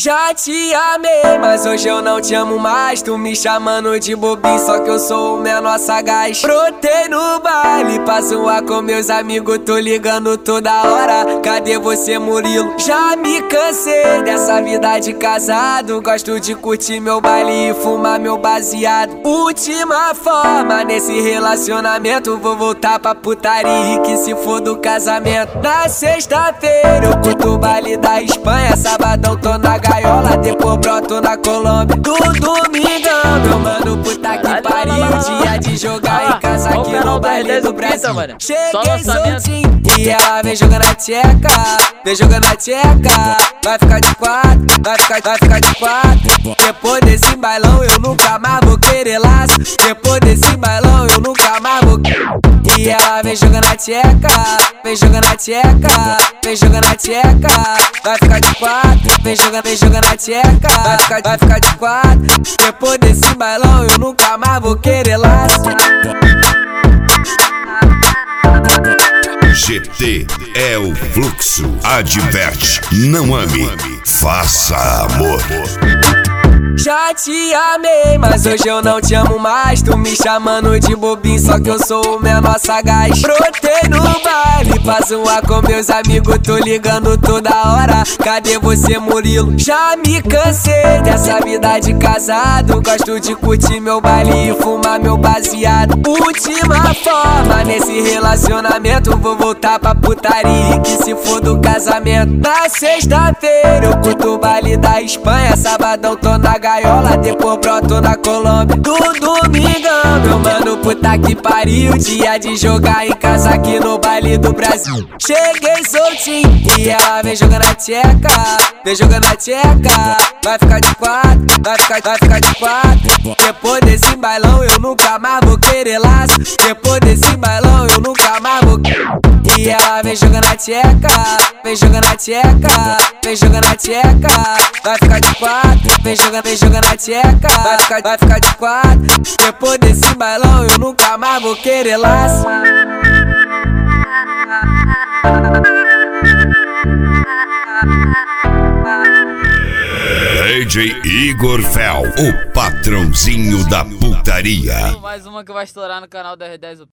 Já te amei, mas hoje eu não te amo mais. Tu me chamando de bobinho, só que eu sou o menor sagaz. Brotei no baile pra zoar com meus amigos, tô ligando toda hora. Cadê você, Murilo? Já me cansei dessa vida de casado. Gosto de curtir meu baile e fumar meu baseado. Última forma nesse relacionamento, vou voltar pra putaria e que se for do casamento. Na sexta-feira eu curto o baile da Espanha, sabadão tô na gaiola, depois broto na Colômbia. No domingão, meu mano, puta que pariu. Dia de jogar em casa aqui no baile do Brasil. Cheguei soltinho e ela vem jogando a tcheca, vem jogando a tcheca. Vai ficar de quatro, vai ficar de quatro. Depois desse bailão eu nunca mais vou querer laço. Depois desse bailão eu nunca mais vou. E ela vem jogando a tcheca, vem jogando a tcheca, vem jogando a tcheca. Vai ficar de quatro, vem jogando a tcheca. Vai ficar de quatro. Depois desse bailão eu nunca mais vou querer laço. GT é o fluxo. Adverte, não ame, faça amor. Já te amei, mas hoje eu não te amo mais. Tu me chamando de bobinho, só que eu sou o menor sagaz. Brotei no baile pra zoar com meus amigos, tô ligando toda hora. Cadê você, Murilo? Já me cansei dessa vida de casado. Gosto de curtir meu baile e fumar meu baseado. Última forma nesse relacionamento, vou voltar pra putaria e que se for do casamento. Na sexta-feira eu curto o baile da Espanha, sabadão tô na gaiola, depois broto na Colômbia. No domingão, meu mano, puta que pariu. Dia de jogar em casa aqui no baile do Brasil. Cheguei soltinho e ela vem jogando a tcheca, vem jogando a tcheca. Vai ficar de quatro, vai ficar de quatro. Depois desse bailão eu nunca mais vou querer laço. Depois desse bailão eu nunca mais vou. E ela vem jogando a tcheca, vem jogando a tcheca, vem jogando a tcheca. Vai ficar de quatro, vem jogando a tcheca. Vai ficar de quatro. Depois desse bailão eu nunca mais vou querer laço. DJ Igor Fel, o patrãozinho da putaria. Mais uma que vai estourar no canal do R10.